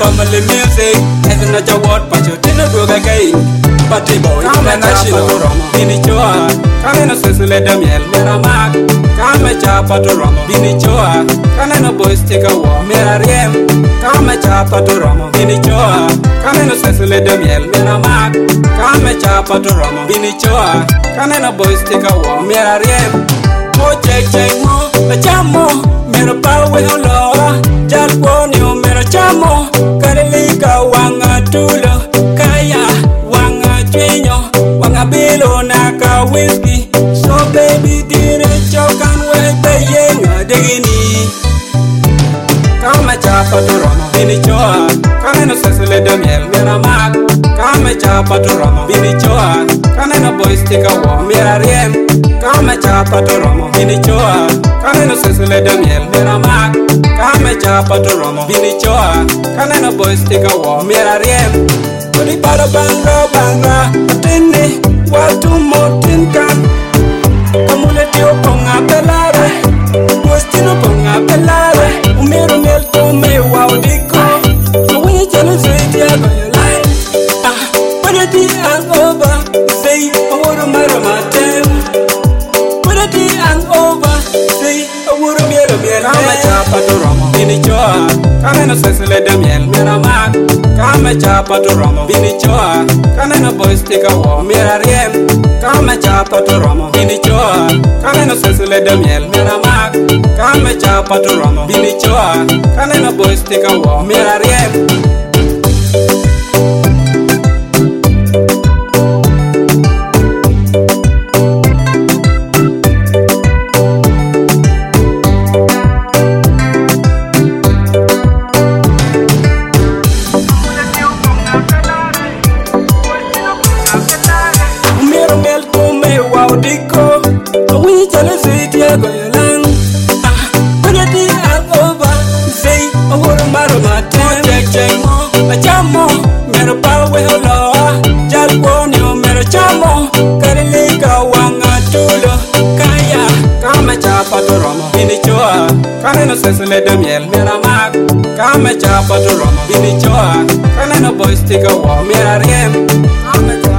family music. As in a jaward, but you didn't go again. Party boy, international. Bini choa, kane no sesule damiel mera mak. Kame chapa to romo. Bini choa, kane no boys take a war mera riem. Kame chapa to romo. Bini choa, kane no sesule damiel mera mak. Kame chapa to romo. Bini choa, kane no boys take a war mera riem. Mo check mo, la chamo, mera pawe holo. Jal poni o mera chamo, karelika wanga tulo, kaya wanga chenyo, wanga bilo naka whiskey. So baby dire chokan wete yenga degini. Kame chapa to romo, bini choa, kane no sesule damiel mera mak. Kame chapa to romo, bini choa, kane no boys take a war mera riem. Kame chapa to romo, bini choa, kane no sesule damiel mera mak. Kame chapa to romo, bini choa, kane no boys take a war mera riem. Kodi para banga, atene, watu motin kan. Kamule tio ponga pelare, westino ponga pelare. Umero mel to me wow diko, kawinye chalo zeti ya goyo line. Pwede di hangover, say, aworo maro matem. Pwede di hangover, say, aworo mielo. Kame chapa to romo, bini choa, kane no sesule damiel mera mak. Kame chapa to romo, bini choa, kane no boys take a war mera riem. Kame chapa to romo, bini choa, kane no sesule damiel mera mak. Kame chapa to romo, bini choa, kane no boys take a war mera riem. Diko, we chale sweet ya goyalang. Pwede di hangover, say, aworo maro matem. Check mo, la chamo, mero pawe holo. Jal poni o mero chamo, karelika wanga tulo. Kaya, kame chapa to romo, bini choa, kane no sesule damiel mera mak. Kame chapa to romo, bini choa, kane no boys take a war mera riem.